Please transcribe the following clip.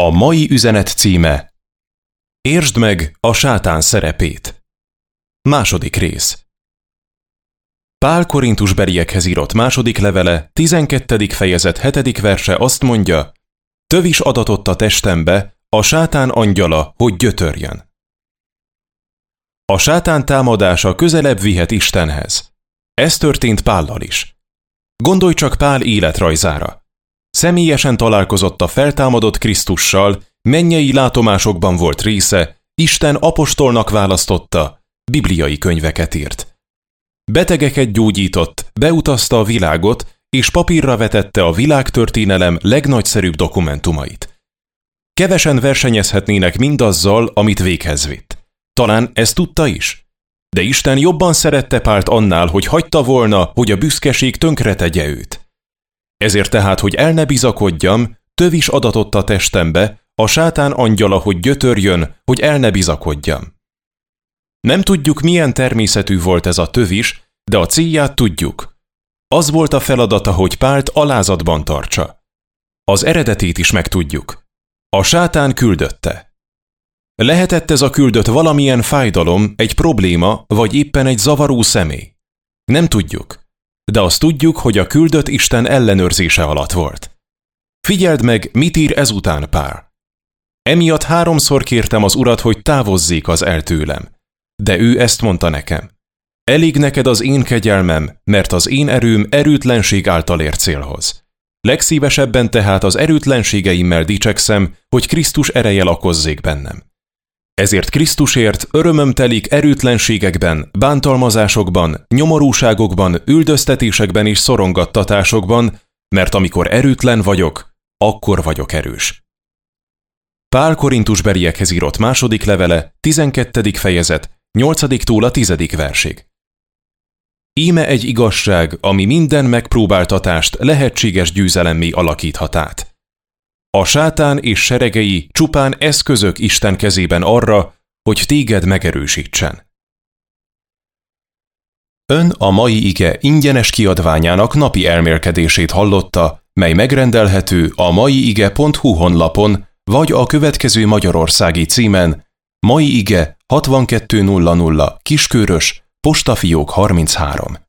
A mai üzenet címe: Értsd meg a sátán szerepét. Második rész. Pál korintusbeliekhez írott második levele, 12. fejezet 7. verse azt mondja: tövis adatott a testembe, a sátán angyala, hogy gyötörjön. A sátán támadása közelebb vihet Istenhez. Ez történt Pállal is. Gondolj csak Pál életrajzára. Személyesen találkozott a feltámadott Krisztussal, mennyei látomásokban volt része, Isten apostolnak választotta, bibliai könyveket írt. Betegeket gyógyított, beutazta a világot, és papírra vetette a világtörténelem legnagyszerűbb dokumentumait. Kevesen versenyezhetnének mindazzal, amit véghez vitt. Talán ezt tudta is. De Isten jobban szerette Pált annál, hogy hagyta volna, hogy a büszkeség tönkretegye őt. Ezért tehát, hogy el ne bizakodjam, tövis adatott a testembe, a sátán angyala, hogy gyötörjön, hogy el ne bizakodjam. Nem tudjuk, milyen természetű volt ez a tövis, de a célját tudjuk. Az volt a feladata, hogy Pált alázatban tartsa. Az eredetét is megtudjuk. A sátán küldötte. Lehetett ez a küldött valamilyen fájdalom, egy probléma, vagy éppen egy zavaró személy. Nem tudjuk. De azt tudjuk, hogy a küldött Isten ellenőrzése alatt volt. Figyeld meg, mit ír ezután Pál. Emiatt 3-szor kértem az Urat, hogy távozzék az el tőlem. De ő ezt mondta nekem: elég neked az én kegyelmem, mert az én erőm erőtlenség által ér célhoz. Legszívesebben tehát az erőtlenségeimmel dicsekszem, hogy Krisztus ereje lakozzék bennem. Ezért Krisztusért örömöm telik erőtlenségekben, bántalmazásokban, nyomorúságokban, üldöztetésekben és szorongattatásokban, mert amikor erőtlen vagyok, akkor vagyok erős. Pál korintusbeliekhez írott második levele, 12. fejezet, 8-tól a 10. versig. Íme egy igazság, ami minden megpróbáltatást lehetséges győzelemmé alakíthat át. A sátán és seregei csupán eszközök Isten kezében arra, hogy téged megerősítsen. Ön a mai ige ingyenes kiadványának napi elmélkedését hallotta, mely megrendelhető a maiige.hu honlapon, vagy a következő magyarországi címen: Mai ige 6200 Kiskörös, postafiók 33.